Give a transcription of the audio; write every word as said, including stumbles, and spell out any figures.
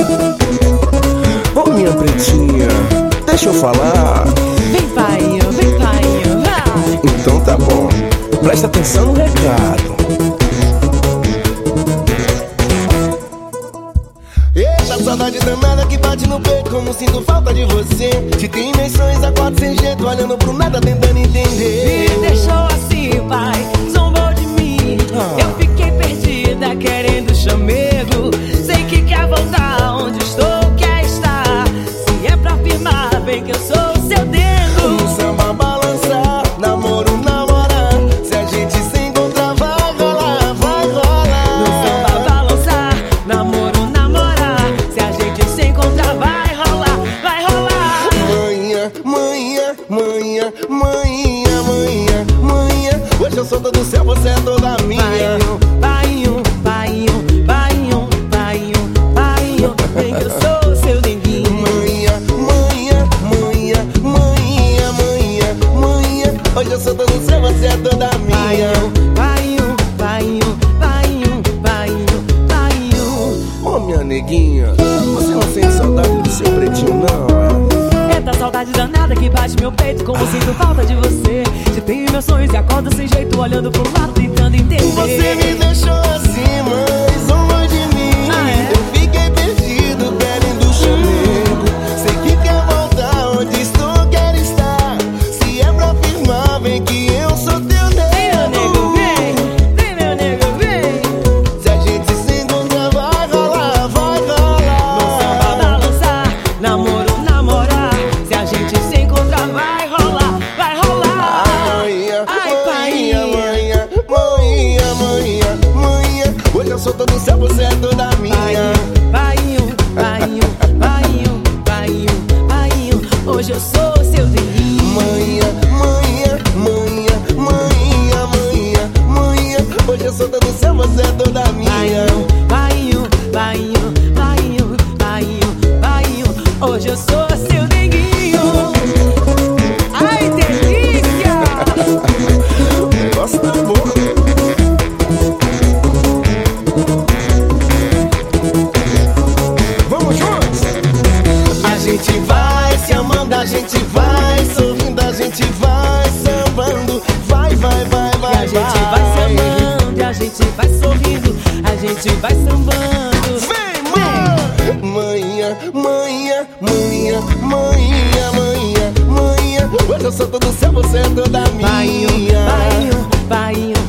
Ô minha pretinha, deixa eu falar. Vem painho, vem painho, vai. Então tá bom, presta atenção no recado. Eita, saudade danada que bate no peito, como sinto falta de você. Te tem dimensões, acordo sem jeito, olhando pro nada, tentando entender. Me deixou assim, pai, zombou de mim. Eu fiquei perdida, querendo chamego. Sei que quer voltar onde estou, quer estar. Se é pra afirmar, bem que eu sou o seu dedo. No samba balançar, namoro, namorar. Se a gente se encontrar, vai rolar, vai rolar. No samba balançar, namoro, namorar. Se a gente se encontrar, vai rolar, vai rolar. Manhã, manhã, manhã, manhã, manhã, manhã. Hoje eu sou todo seu, você é toda minha. Painho, painho, painho, painho, painho, bem que eu sou o seu denguinho. Manhã, manhã, manhã, manhã, manhã, manhã. Hoje eu sou todo seu, você é toda minha. Painho, painho, painho, painho, painho. Ô minha neguinha, você não sente saudade do seu pretinho não, é? Eita saudade danada que bate meu peito, como sinto falta de você. Te tenho meus sonhos e acordo sem jeito, olhando pro lado, tentando entender. Você me deixou assim, mas longe de mim. Ah, é? Eu fiquei perdido, querendo chamego. Sei que quer voltar onde estou, quer estar. Se é pra afirmar, vem que eu sou teu Vem meu nego, nego. vem, vem meu nego, vem. Se a gente se encontrar, vai rolar, vai rolar. No samba balançar, namoro, namorar. Se a gente se encontrar, vai rolar, vai rolar. Manhã, Ai, manhã, painha. manhã, manhã, manhã, manhã. Hoje eu sou todo seu, você é toda minha. Painho, painho, painho, painho, painho. Hoje eu sou seu denguinho. Manhã, manhã, manhã, manhã, manhã, manhã. Hoje eu sou todo seu, você é toda minha. Painho, painho, painho, painho, painho. Hoje eu sou seu denguinho. Ai, delícia! O negócio tá bom. Vamos juntos? A gente vai se amando, a gente vai sorrindo, a gente vai sambando. Vai, vai, vai, E vai, a gente vai sambando, e a gente vai sorrindo, a gente vai sambando. Vem, mãe! Manhã, manhã, manhã, manhã, manhã, manhã. Hoje eu sou todo seu, você é toda minha. Painho, painho, painho,